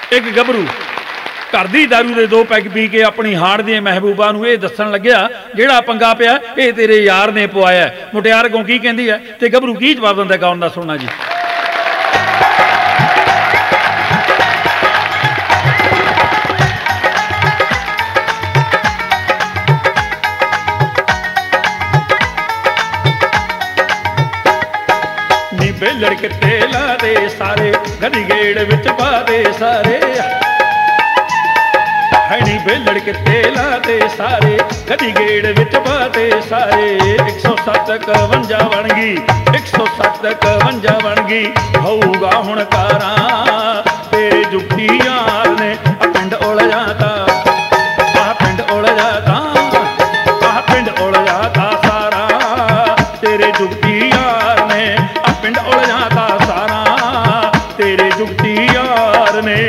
एक गभरू घर दी दारू दे 2 पैग पी के अपनी हाड़ दी महबूबा नूं ये दस्सण लग्या जिहड़ा पंगा पिया ये तेरे यार ने पवाया। मुटियार अगों की कहंदी है ते गभरू की जवाब दिंदा गाउण दा सुणना जी। नी बेलड़ किते ला दे सारे गधी गेड़ विच पा दे सारे नी बेलड़ किते ला दे सारे कदी गेड़ विच पाते सारे 107 51 बन गई 107 51 बन गई होऊगा हुण कारा तेरे जुगती यार ने पिंड उल जाता पिंड उल जाता पिंड उल जाता सारा तेरे जुगती यार ने पिंड उल जाता सारा तेरे जुगती यार ने।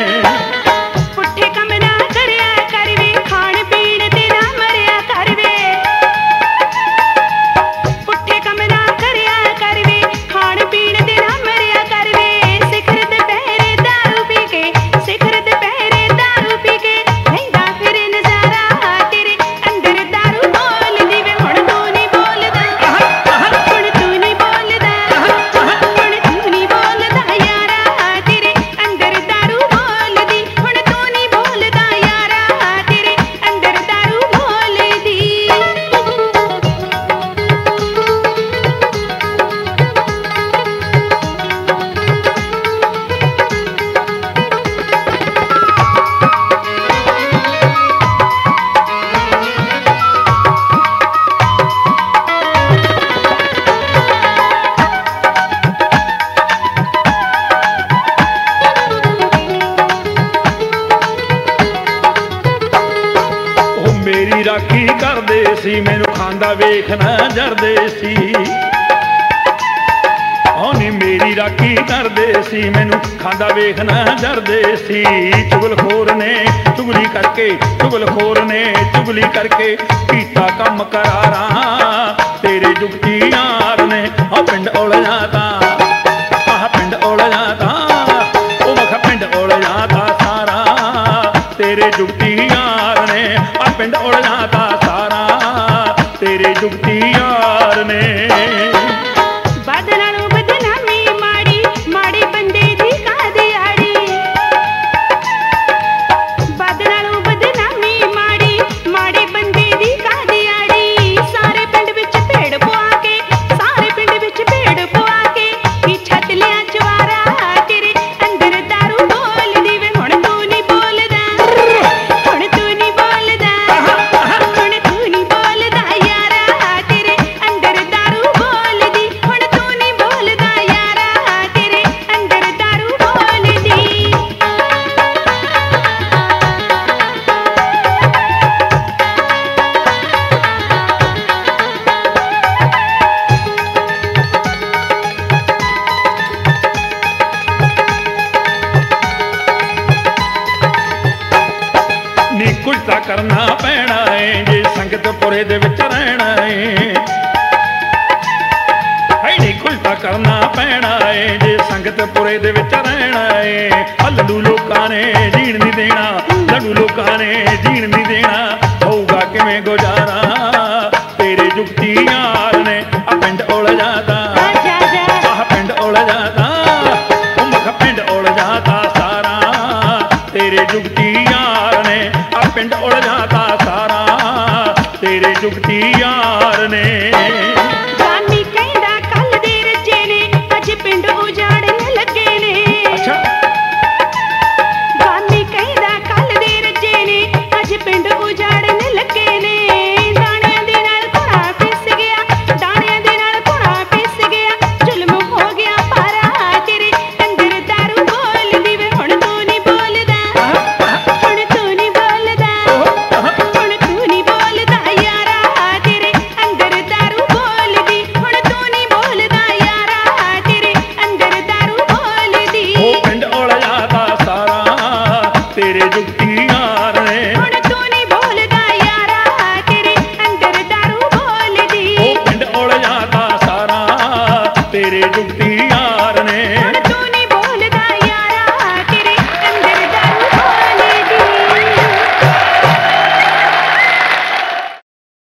मेरी राखी करदे सी मैनू खांदा वेखना जरदे सी नी मेरी राखी करदे सी मैनू खांदा वेखना जरदे सी। चुगलखोर ने चुगली करके चुगलखोर ने चुगली करके कीता कम करारा तेरे जुगती यार ने पिंड उल जाता पिंड उल जाता मखा पिंड उल जाता सारा तेरे जुगती यार ने पिंड उल जाता सारा तेरे जुगती यार ने। बदनामी बदनामी माड़ी माड़ी बंदे दी कादी आड़ी बदनामी बदनामी माड़ी माड़ी बंदे दी कादी आड़ी सारे पिंड विच भेड़ पवा के सारे पिंड विच भेड़ पवा के की छत लिया जवारा तेरे अंदर दारू बोल दी वे हुण तू नहीं बोलदा हुण तू नहीं बोलदा कुलता करना पैना है जे संगत पुरे दे विच रहना है नी कुलता करना पैना है जे संगत पुरे दे विच रहना है। लड्डू लोकां ने जीण नहीं देना लड्डू लोकां ने जीण नहीं देना होऊगा किवें गुजारा तेरे जुगती यार ने पिंड उल जाता पिंड उल जाता मखा पिंड उल जाता सारा तेरे जुगती यार ने पिंड उल जाता सारा तेरे जुगती यार ने। जानी कहंदा कल दे रजे ने अज पिंड उजाड़न लगे ने अच्छा जानी कहंदा कल दे रजे ने अज पिंड उजाड़न लगे ने दाणियां दे नाल घोड़ा पिस गया दाणियां दे नाल घोड़ा पिस गया जुल्म हो गया पारा तेरे अंदर दारू बोल दी वे हुण तू नहीं बोलदा हुण तू नहीं बोलदा हुण तू नहीं बोलदा यारा तेरे अंदर दारू बोल दी हुण तू नहीं बोलदा यारा तेरे अंदर दारू बोल दी पिंड उल जाता सारा तेरे जुगती यार ने हुण तू नहीं बोलदा यारा तेरे अंदर दारू बोल दी पिंड उल जाता सारा तेरे जुगती